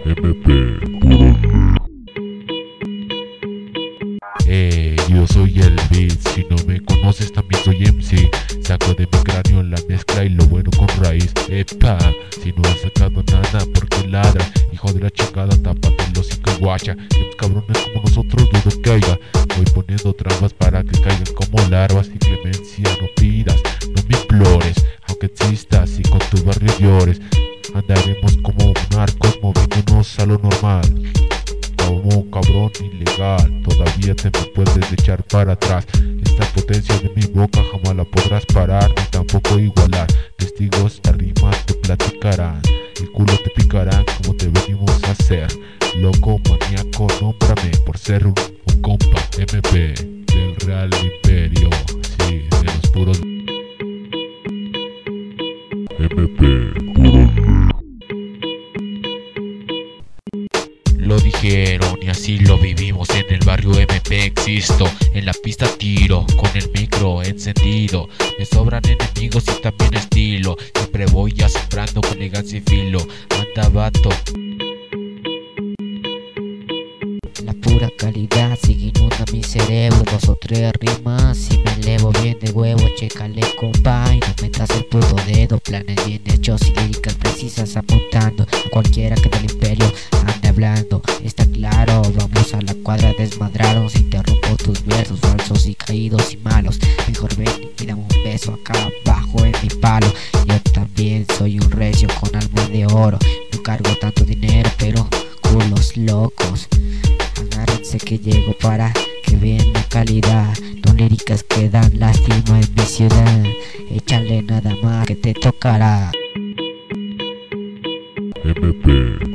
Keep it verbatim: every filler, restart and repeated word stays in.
M P, puro. Eh, yo soy el beat, si no me conoces también soy M C. Saco de mi cráneo la mezcla y lo bueno con raíz. Epa, si no has sacado nada, porque ladra? Hijo de la chingada, tápate el hocico y guacha. Que los cabrones como nosotros dudo caiga. Voy poniendo trampas para que caigan como larvas. Y clemencia no pidas, no me implores. Aunque existas y con tu barrio llores, andaremos como narcos moviéndonos a lo normal. Como cabrón ilegal, todavía te me puedes echar para atrás. Esta potencia de mi boca jamás la podrás parar, ni tampoco igualar. Testigos de rimas te platicarán, el culo te picarán como te venimos a hacer. Loco, maníaco, nómbrame por ser un, un compa M P del Real Imperio. Sí, de los puros M P, puro. Lo dijeron y así lo vivimos, en el barrio M P existo, en la pista tiro, con el micro encendido. Me sobran enemigos y también estilo, siempre voy asombrando con elegancia y filo. Anda vato, la pura calidad sigue inunda mi cerebro. Dos o tres rimas y me elevo bien de huevo. Chécale compa y no metas el puto dedo. Planes bien hechos y líricas precisas apuntando a cualquiera que del imperio ande hablando. Está claro, vamos a la cuadra desmadrados. Interrumpo tus versos falsos y caídos y malos. Mejor ven y dame un beso acá abajo en mi palo. Yo también soy un recio con alma de oro. No cargo tanto dinero pero culos locos. Agárrense que llego para que vean la calidad. No líricas que dan lástima en mi ciudad. Échale nada más que te tocará. M P.